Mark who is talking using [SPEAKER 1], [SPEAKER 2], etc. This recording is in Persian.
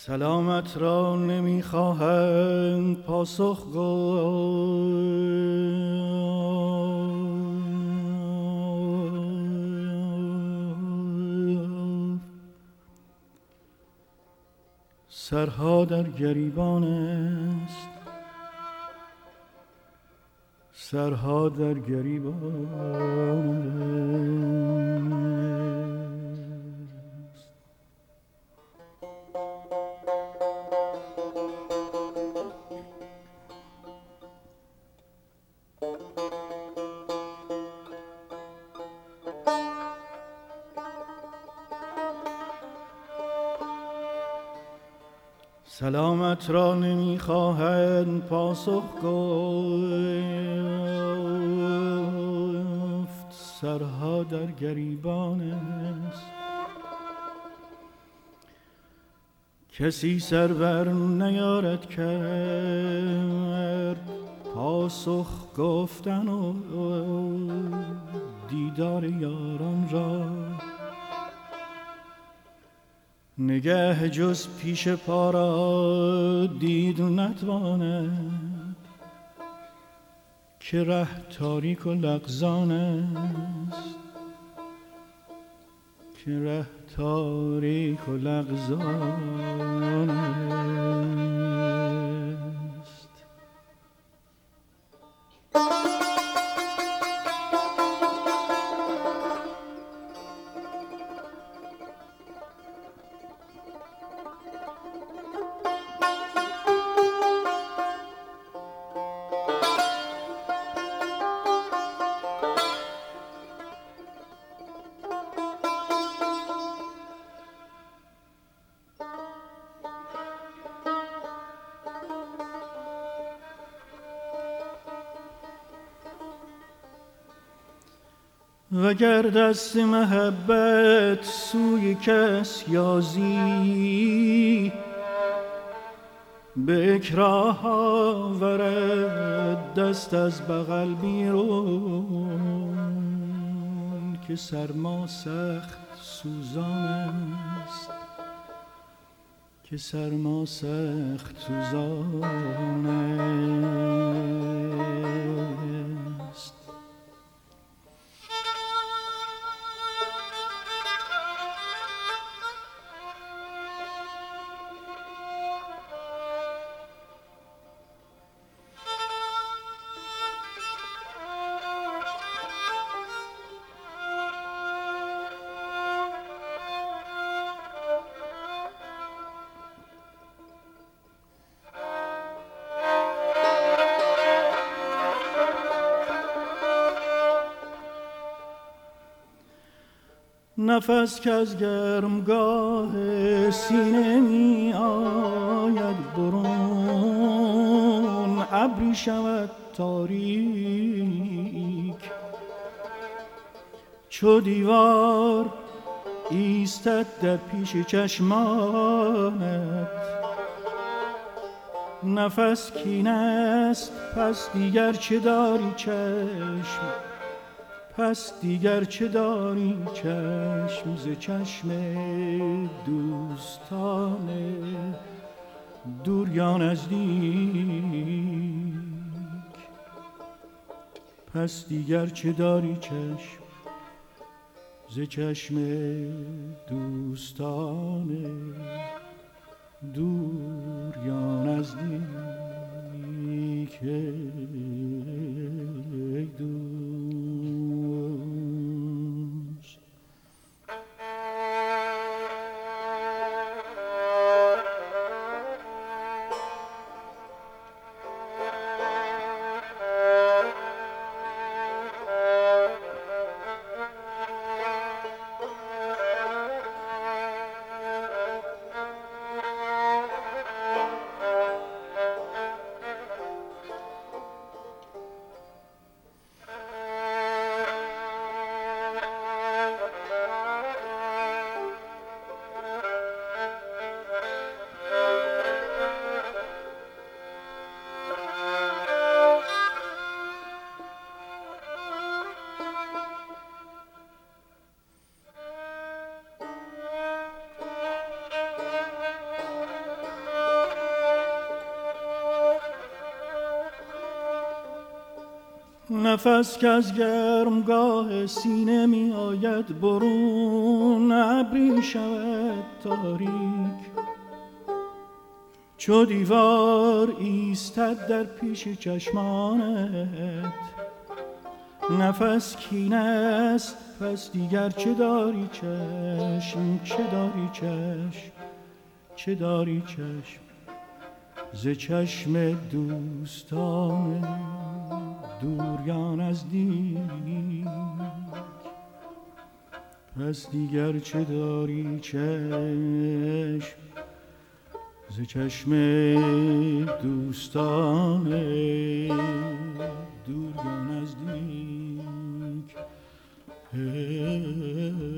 [SPEAKER 1] سلامت را نمیخواهند پاسخ گفت. سرها در گریبان است، سرها در گریبان است. سلامت را نمیخواهند پاسخ گفت، سرها در گریبان است. کسی سر بر نیارد کرد پاسخ گفتن و دیدار یاران را. نگه جز پیش پا را دید نتواند، که ره تاریک و لغزان است، که ره تاریک و لغزان است. وگر دست محبت سوی کس یازی، به اکراه آورد دست از بغل بیرون، که سرما سخت سوزان است، که سرما سخت سوزان است. نفس که از گرمگاه سینه می آید برون، ابری شود تاریک چو دیوار ایستد در پیش چشمانت. نفس کین است پس دیگر چه داری چشم، پس دیگر چه داری چشم ز چشم دوستان دور یا نزدیک. پس دیگر چه داری چشم ز چشم دوستان دور یا نزدیک. نفس که از گرمگاه سینه می آید برون، ابری شود تاریک چو دیوار ایستد در پیش چشمانت. نفس کین است پس دیگر چه داری چشم، چه داری چشم، چه داری چشم ز چشم دوستان دور یا نزدیک. پس دیگر چه داری چشم ز چشم دوستان دور یا نزدیک.